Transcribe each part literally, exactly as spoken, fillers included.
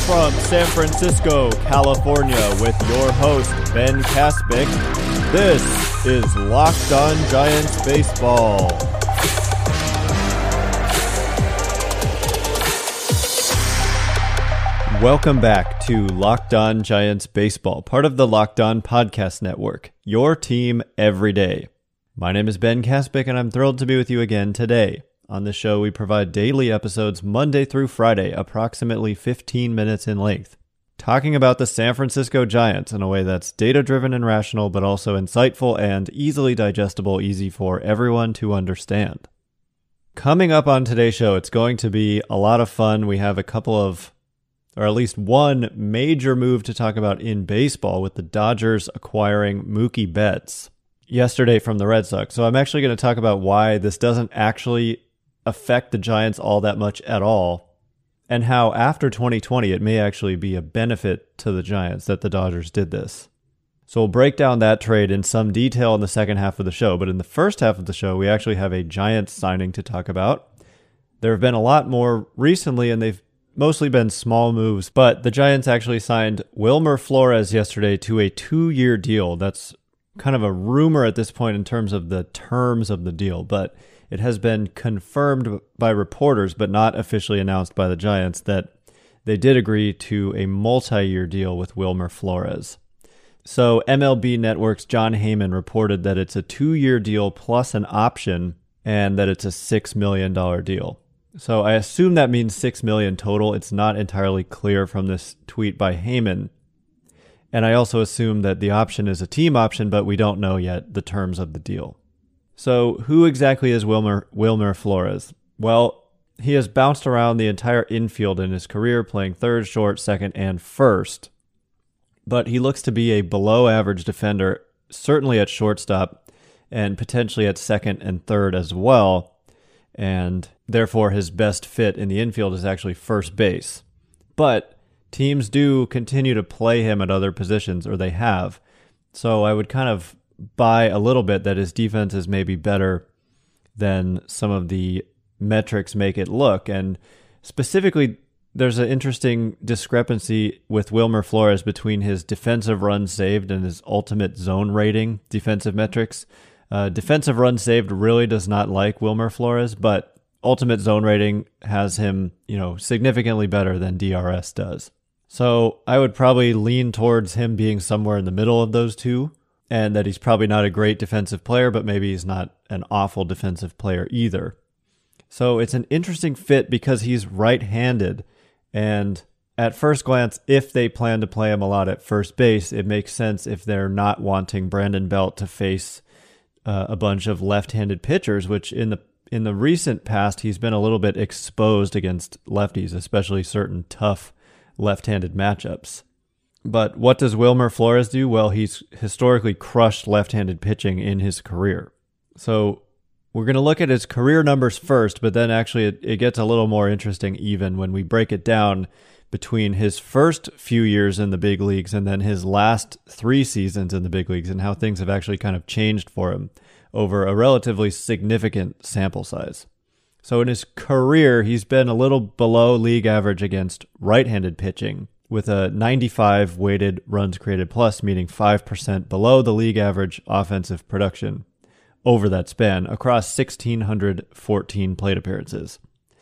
from San Francisco, California, with your host, Ben Kaspick. This is Locked On Giants Baseball. Welcome back to Locked On Giants Baseball, part of the Locked On Podcast Network, your team every day. My name is Ben Kaspick, and I'm thrilled to be with you again today. On the show, we provide daily episodes Monday through Friday, approximately fifteen minutes in length, talking about the San Francisco Giants in a way that's data-driven and rational, but also insightful and easily digestible, easy for everyone to understand. Coming up on today's show, it's going to be a lot of fun. We have a couple of, or at least one major move to talk about in baseball with the Dodgers acquiring Mookie Betts yesterday from the Red Sox. So I'm actually going to talk about why this doesn't actually affect the Giants all that much at all, and how after twenty twenty it may actually be a benefit to the Giants that the Dodgers did this. So we'll break down that trade in some detail in the second half of the show, but in the first half of the show we actually have a Giants signing to talk about. There have been a lot more recently, and they've mostly been small moves, but the Giants actually signed Wilmer Flores yesterday to a two-year deal. That's kind of a rumor at this point in terms of the terms of the deal, but it has been confirmed by reporters, but not officially announced by the Giants, that they did agree to a multi-year deal with Wilmer Flores. So M L B Network's Jon Heyman reported that it's a two-year deal plus an option, and that it's a six million dollars deal. So I assume that means six million dollars total. It's not entirely clear from this tweet by Heyman. And I also assume that the option is a team option, but we don't know yet the terms of the deal. So who exactly is Wilmer Wilmer Flores? Well, he has bounced around the entire infield in his career, playing third, short, second, and first. But he looks to be a below-average defender, certainly at shortstop, and potentially at second and third as well. And therefore, his best fit in the infield is actually first base. But teams do continue to play him at other positions, or they have. So I would kind of buy a little bit that his defense is maybe better than some of the metrics make it look. And specifically, there's an interesting discrepancy with Wilmer Flores between his defensive runs saved and his ultimate zone rating defensive metrics. Uh, defensive runs saved really does not like Wilmer Flores, but ultimate zone rating has him, you know, significantly better than D R S does. So I would probably lean towards him being somewhere in the middle of those two, and that he's probably not a great defensive player, but maybe he's not an awful defensive player either. So it's an interesting fit because he's right-handed, and at first glance, if they plan to play him a lot at first base, it makes sense if they're not wanting Brandon Belt to face uh, a bunch of left-handed pitchers, which in the in the recent past, he's been a little bit exposed against lefties, especially certain tough left-handed matchups. But what does Wilmer Flores do? Well, he's historically crushed left-handed pitching in his career. So we're going to look at his career numbers first, but then actually it, it gets a little more interesting even when we break it down between his first few years in the big leagues and then his last three seasons in the big leagues, and how things have actually kind of changed for him over a relatively significant sample size. So in his career, he's been a little below league average against right-handed pitching, with a ninety-five weighted runs created plus, meaning five percent below the league average offensive production over that span across one thousand six hundred fourteen plate appearances.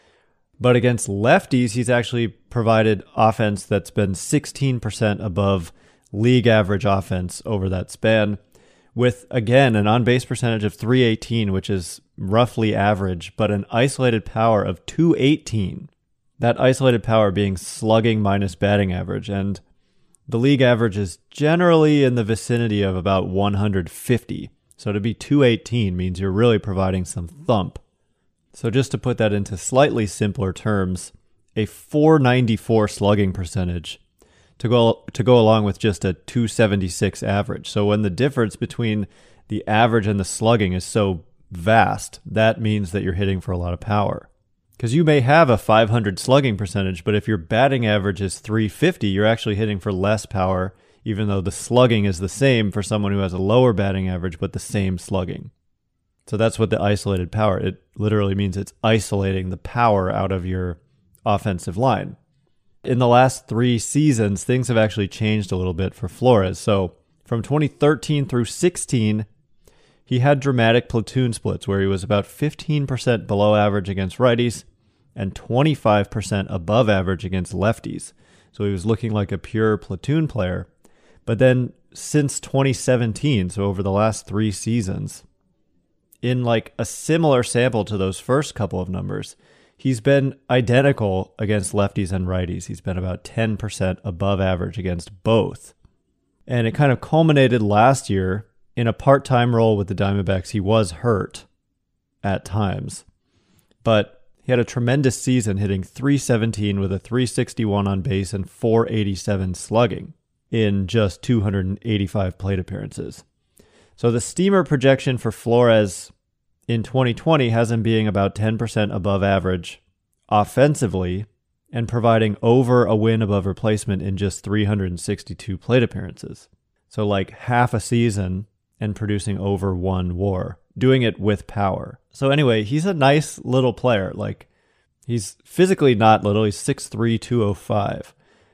But against lefties, he's actually provided offense that's been sixteen percent above league average offense over that span, with, again, an on-base percentage of three eighteen, which is roughly average, but an isolated power of two eighteen. That isolated power being slugging minus batting average, and the league average is generally in the vicinity of about one hundred fifty. So to be two eighteen means you're really providing some thump. So just to put that into slightly simpler terms, a four ninety-four slugging percentage to go to go along with just a two seventy-six average. So when the difference between the average and the slugging is so vast, that means that you're hitting for a lot of power. Because you may have a five hundred slugging percentage, but if your batting average is three fifty, you're actually hitting for less power, even though the slugging is the same for someone who has a lower batting average, but the same slugging. So that's what the isolated power, it literally means it's isolating the power out of your offensive line. in the last three seasons, things have actually changed a little bit for Flores. So from twenty thirteen through sixteen, he had dramatic platoon splits where he was about fifteen percent below average against righties and twenty-five percent above average against lefties. So he was looking like a pure platoon player. But then since twenty seventeen, so over the last three seasons, in like a similar sample to those first couple of numbers, he's been identical against lefties and righties. He's been about ten percent above average against both. And it kind of culminated last year in a part-time role with the Diamondbacks. He was hurt at times, but he had a tremendous season, hitting three seventeen with a three sixty-one on base and four eighty-seven slugging in just two hundred eighty-five plate appearances. So the steamer projection for Flores in twenty twenty has him being about ten percent above average offensively and providing over a win above replacement in just three hundred sixty-two plate appearances. So like half a season and producing over one WAR, doing it with power. So anyway, he's a nice little player. Like, he's physically not little. He's six three, two oh five,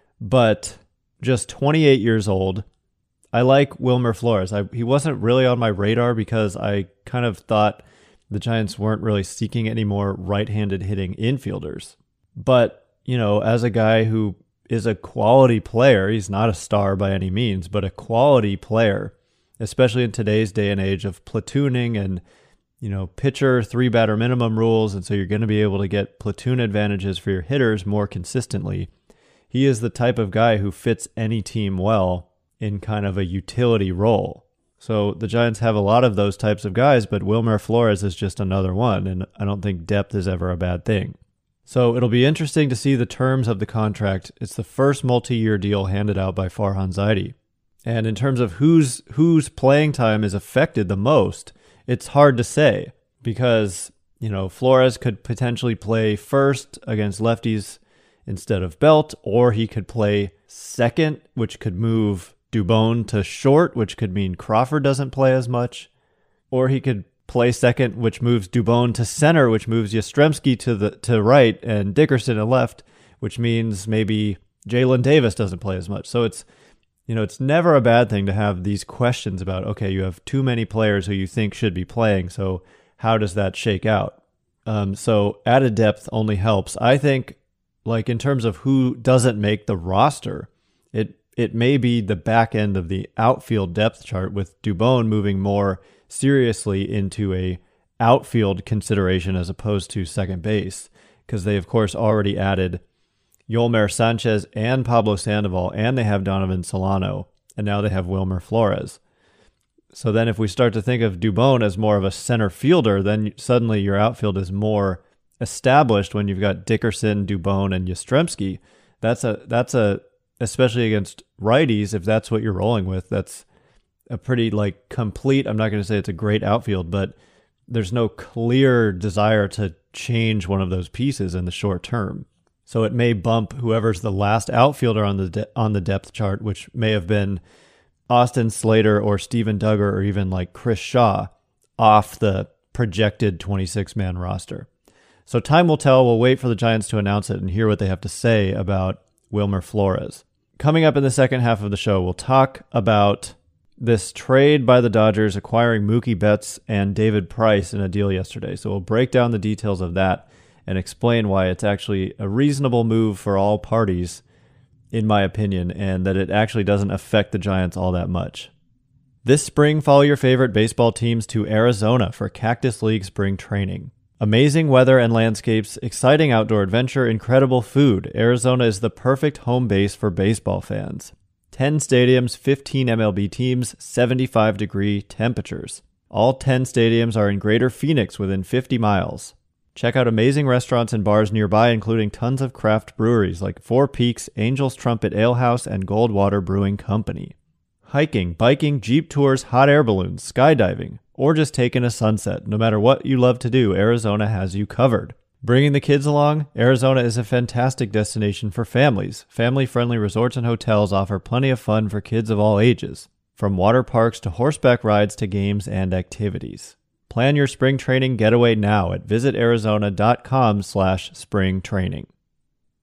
but just twenty-eight years old. I like Wilmer Flores. I, he wasn't really on my radar because I kind of thought the Giants weren't really seeking any more right-handed hitting infielders. But, you know, as a guy who is a quality player, he's not a star by any means, but a quality player, especially in today's day and age of platooning and, you know, pitcher three-batter minimum rules, and so you're going to be able to get platoon advantages for your hitters more consistently. He is the type of guy who fits any team well in kind of a utility role. So the Giants have a lot of those types of guys, but Wilmer Flores is just another one, and I don't think depth is ever a bad thing. So it'll be interesting to see the terms of the contract. It's the first multi-year deal handed out by Farhan Zaidi. And in terms of whose whose playing time is affected the most, it's hard to say because, you know, Flores could potentially play first against lefties instead of Belt, or he could play second, which could move Dubon to short, which could mean Crawford doesn't play as much, or he could play second, which moves Dubon to center, which moves Yastrzemski to the to right and Dickerson to left, which means maybe Jalen Davis doesn't play as much. So it's, you know, it's never a bad thing to have these questions about, okay, you have too many players who you think should be playing, so how does that shake out? Um, so added depth only helps. I think, like, in terms of who doesn't make the roster, it it may be the back end of the outfield depth chart, with Dubon moving more seriously into a outfield consideration as opposed to second base, because they, of course, already added Yolmer Sanchez and Pablo Sandoval, and they have Donovan Solano, and now they have Wilmer Flores. So then if we start to think of Dubon as more of a center fielder, then suddenly your outfield is more established when you've got Dickerson, Dubon, and Yastrzemski. That's a that's a especially against righties, if that's what you're rolling with, that's a pretty like complete. I'm not going to say it's a great outfield, but there's no clear desire to change one of those pieces in the short term. So it may bump whoever's the last outfielder on the de- on the depth chart, which may have been Austin Slater or Steven Duggar or even like Chris Shaw, off the projected twenty-six man roster. So time will tell. We'll wait for the Giants to announce it and hear what they have to say about Wilmer Flores. Coming up in the second half of the show, we'll talk about this trade by the Dodgers acquiring Mookie Betts and David Price in a deal yesterday. So we'll break down the details of that and explain why it's actually a reasonable move for all parties, in my opinion, and that it actually doesn't affect the Giants all that much. This spring, follow your favorite baseball teams to Arizona for Cactus League spring training. Amazing weather and landscapes, exciting outdoor adventure, incredible food. Arizona is the perfect home base for baseball fans. ten stadiums, fifteen M L B teams, seventy-five degree temperatures. All ten stadiums are in Greater Phoenix within fifty miles. Check out amazing restaurants and bars nearby, including tons of craft breweries like Four Peaks, Angel's Trumpet Ale House, and Goldwater Brewing Company. Hiking, biking, jeep tours, hot air balloons, skydiving, or just taking a sunset. No matter what you love to do, Arizona has you covered. Bringing the kids along? Arizona is a fantastic destination for families. Family-friendly resorts and hotels offer plenty of fun for kids of all ages, from water parks to horseback rides to games and activities. Plan your spring training getaway now at visitarizona.com slash spring training.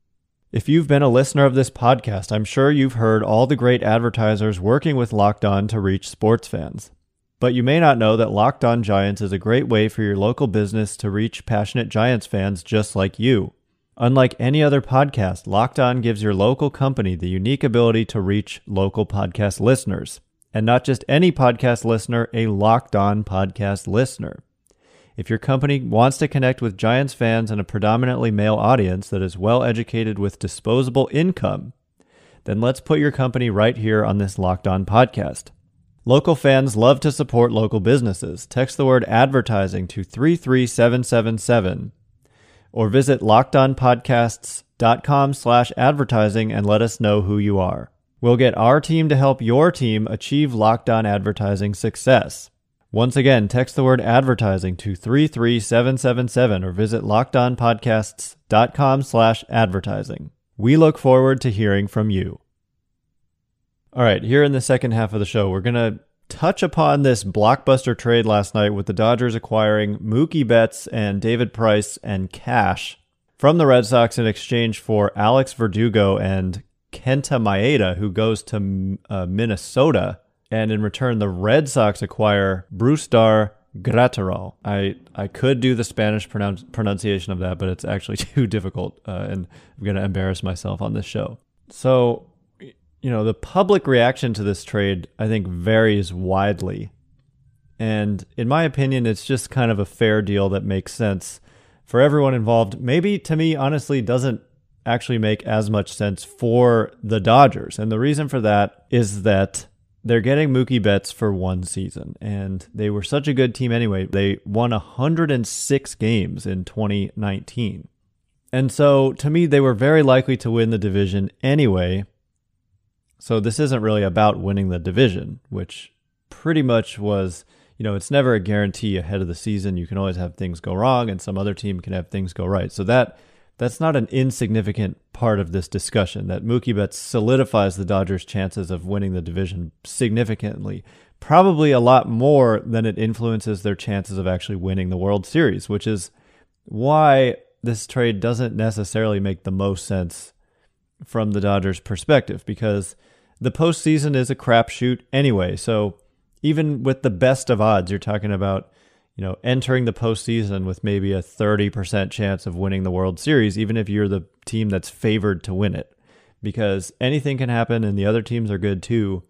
If you've been a listener of this podcast, I'm sure you've heard all the great advertisers working with Locked On to reach sports fans. But you may not know that Locked On Giants is a great way for your local business to reach passionate Giants fans just like you. Unlike any other podcast, Locked On gives your local company the unique ability to reach local podcast listeners. And not just any podcast listener, a Locked On podcast listener. If your company wants to connect with Giants fans and a predominantly male audience that is well educated with disposable income, then let's put your company right here on this Locked On podcast. Local fans love to support local businesses. Text the word advertising to three three seven seven seven or visit lockedonpodcasts.com slash advertising and let us know who you are. We'll get our team to help your team achieve Locked On advertising success. Once again, text the word advertising to three three seven seven seven or visit lockedonpodcasts.com slash advertising. We look forward to hearing from you. All right, here in the second half of the show, we're going to touch upon this blockbuster trade last night with the Dodgers acquiring Mookie Betts and David Price and cash from the Red Sox in exchange for Alex Verdugo and Kenta Maeda, who goes to uh, Minnesota. And in return, the Red Sox acquire Brusdar Graterol. I, I could do the Spanish pronounce, pronunciation of that, but it's actually too difficult, uh, and I'm going to embarrass myself on this show. So, you know, the public reaction to this trade, I think, varies widely. And in my opinion, it's just kind of a fair deal that makes sense for everyone involved. Maybe, to me, honestly, doesn't actually make as much sense for the Dodgers. And the reason for that is that they're getting Mookie Betts for one season, and they were such a good team anyway. They won one hundred six games in twenty nineteen. And so, to me, they were very likely to win the division anyway. So this isn't really about winning the division, which pretty much was, you know, it's never a guarantee ahead of the season. You can always have things go wrong, and some other team can have things go right. So that That's not an insignificant part of this discussion, that Mookie Betts solidifies the Dodgers' chances of winning the division significantly, probably a lot more than it influences their chances of actually winning the World Series, which is why this trade doesn't necessarily make the most sense from the Dodgers' perspective, because the postseason is a crapshoot anyway. So even with the best of odds, you're talking about, you know, entering the postseason with maybe a thirty percent chance of winning the World Series, even if you're the team that's favored to win it, because anything can happen and the other teams are good too.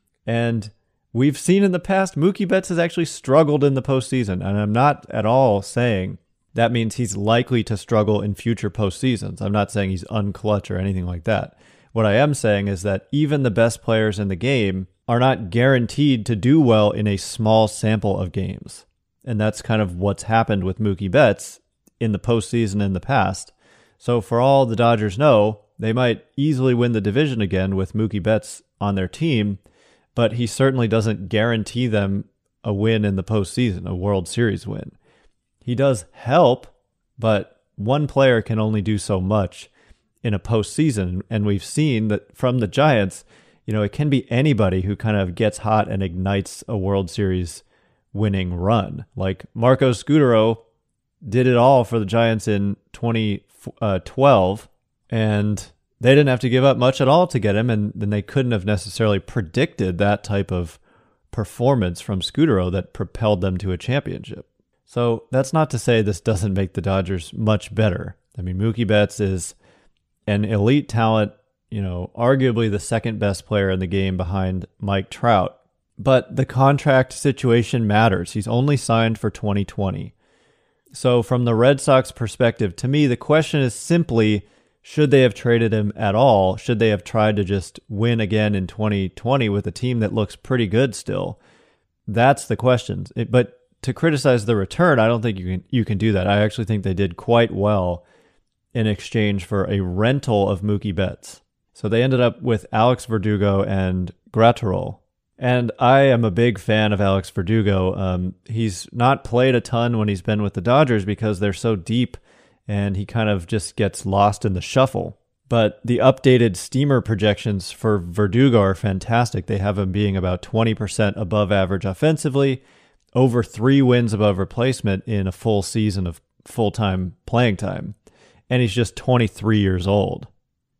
And we've seen in the past, Mookie Betts has actually struggled in the postseason. And I'm not at all saying that means he's likely to struggle in future postseasons. I'm not saying he's unclutch or anything like that. What I am saying is that even the best players in the game are not guaranteed to do well in a small sample of games. And that's kind of what's happened with Mookie Betts in the postseason in the past. So for all the Dodgers know, they might easily win the division again with Mookie Betts on their team, but he certainly doesn't guarantee them a win in the postseason, a World Series win. He does help, but one player can only do so much in a postseason. And we've seen that from the Giants, you know, it can be anybody who kind of gets hot and ignites a World Series winning run. Like Marco Scutaro did it all for the Giants in twenty twelve, and they didn't have to give up much at all to get him, and then they couldn't have necessarily predicted that type of performance from Scutaro that propelled them to a championship. So that's not to say this doesn't make the Dodgers much better. I mean, Mookie Betts is an elite talent, you know, arguably the second best player in the game behind Mike Trout. But the contract situation matters. He's only signed for twenty twenty. So from the Red Sox perspective, to me, the question is simply, should they have traded him at all? Should they have tried to just win again in twenty twenty with a team that looks pretty good still? That's the question. It, but to criticize the return, I don't think you can you can do that. I actually think they did quite well in exchange for a rental of Mookie Betts. So they ended up with Alex Verdugo and Graterol. And I am a big fan of Alex Verdugo. Um, he's not played a ton when he's been with the Dodgers because they're so deep and he kind of just gets lost in the shuffle. But the updated Steamer projections for Verdugo are fantastic. They have him being about twenty percent above average offensively, over three wins above replacement in a full season of full-time playing time. And he's just twenty-three years old.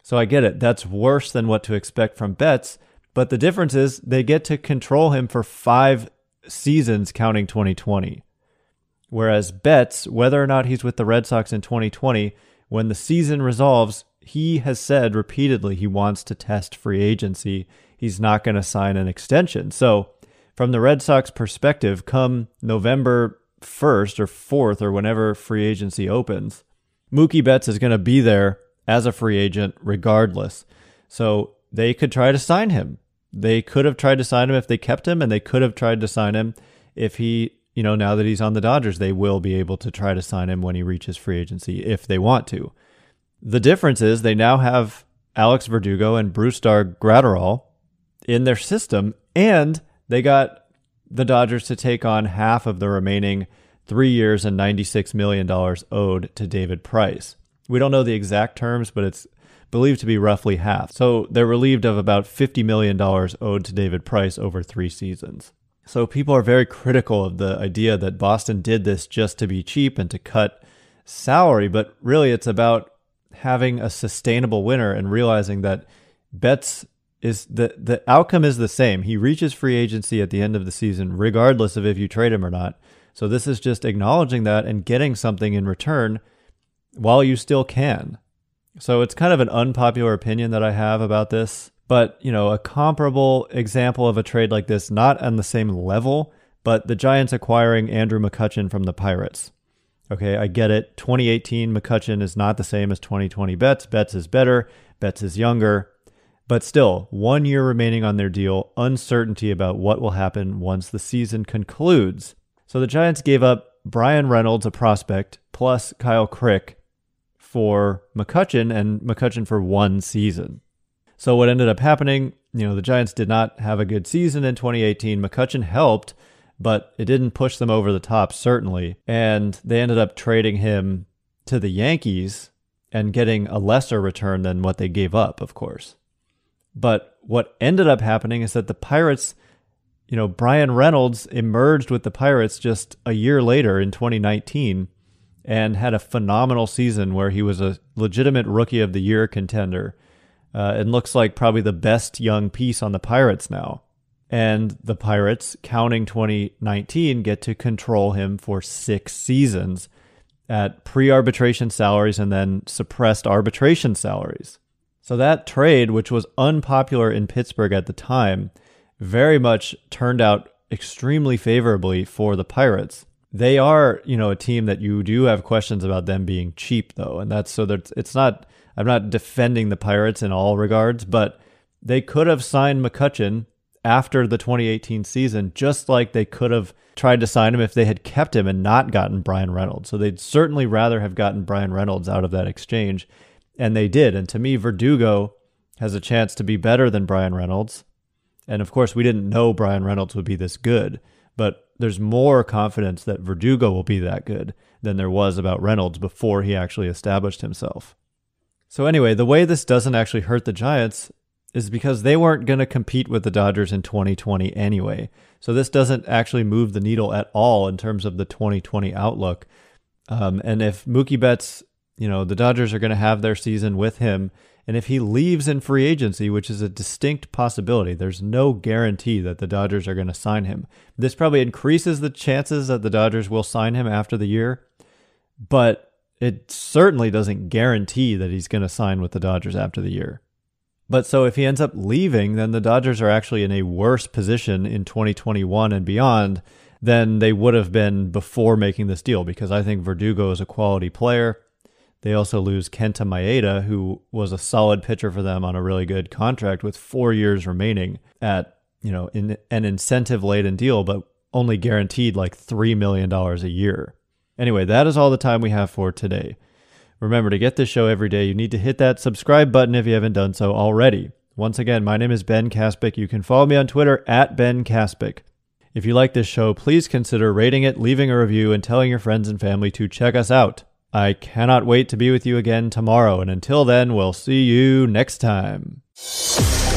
So I get it. That's worse than what to expect from Betts. But the difference is they get to control him for five seasons counting twenty twenty. Whereas Betts, whether or not he's with the Red Sox in twenty twenty, when the season resolves, he has said repeatedly he wants to test free agency. He's not going to sign an extension. So from the Red Sox perspective, come November first or fourth or whenever free agency opens, Mookie Betts is going to be there as a free agent regardless. So they could try to sign him. They could have tried to sign him if they kept him, and they could have tried to sign him if he, you know, now that he's on the Dodgers, they will be able to try to sign him when he reaches free agency if they want to. The difference is they now have Alex Verdugo and Brusdar Graterol in their system, and they got the Dodgers to take on half of the remaining three years and ninety-six million dollars owed to David Price. We don't know the exact terms, but it's believed to be roughly half. So they're relieved of about fifty million dollars owed to David Price over three seasons. So people are very critical of the idea that Boston did this just to be cheap and to cut salary, but really it's about having a sustainable winner and realizing that Betts is the the outcome is the same. He reaches free agency at the end of the season, regardless of if you trade him or not. So this is just acknowledging that and getting something in return while you still can. So it's kind of an unpopular opinion that I have about this. But, you know, a comparable example of a trade like this, not on the same level, but the Giants acquiring Andrew McCutchen from the Pirates. Okay, I get it. twenty eighteen McCutchen is not the same as twenty twenty Betts. Betts is better. Betts is younger. But still, one year remaining on their deal, uncertainty about what will happen once the season concludes. So the Giants gave up Brian Reynolds, a prospect, plus Kyle Crick for McCutchen, and McCutchen for one season. So what ended up happening, you know, the Giants did not have a good season in twenty eighteen. McCutchen helped, but it didn't push them over the top, certainly. And they ended up trading him to the Yankees and getting a lesser return than what they gave up, of course. But what ended up happening is that the Pirates, you know, Brian Reynolds emerged with the Pirates just a year later in twenty nineteen and had a phenomenal season where he was a legitimate Rookie of the Year contender. Uh, it looks like probably the best young piece on the Pirates now. And the Pirates, counting twenty nineteen, get to control him for six seasons at pre-arbitration salaries and then suppressed arbitration salaries. So that trade, which was unpopular in Pittsburgh at the time, very much turned out extremely favorably for the Pirates. They are, you know, a team that you do have questions about them being cheap, though. And that's so that it's not, I'm not defending the Pirates in all regards, but they could have signed McCutchen after the twenty eighteen season, just like they could have tried to sign him if they had kept him and not gotten Brian Reynolds. So they'd certainly rather have gotten Brian Reynolds out of that exchange. And they did. And to me, Verdugo has a chance to be better than Brian Reynolds. And of course, we didn't know Brian Reynolds would be this good, but there's more confidence that Verdugo will be that good than there was about Reynolds before he actually established himself. So anyway, the way this doesn't actually hurt the Giants is because they weren't going to compete with the Dodgers in twenty twenty anyway. So this doesn't actually move the needle at all in terms of the twenty twenty outlook. Um, and if Mookie Betts, you know, the Dodgers are going to have their season with him, and if he leaves in free agency, which is a distinct possibility, there's no guarantee that the Dodgers are going to sign him. This probably increases the chances that the Dodgers will sign him after the year, but it certainly doesn't guarantee that he's going to sign with the Dodgers after the year. But so if he ends up leaving, then the Dodgers are actually in a worse position in twenty twenty-one and beyond than they would have been before making this deal, because I think Verdugo is a quality player. They also lose Kenta Maeda, who was a solid pitcher for them on a really good contract with four years remaining at, you know, in an incentive-laden deal, but only guaranteed like three million dollars a year. Anyway, that is all the time we have for today. Remember, to get this show every day, you need to hit that subscribe button if you haven't done so already. Once again, my name is Ben Kaspick. You can follow me on Twitter at Ben Kaspick. If you like this show, please consider rating it, leaving a review, and telling your friends and family to check us out. I cannot wait to be with you again tomorrow, and until then, we'll see you next time.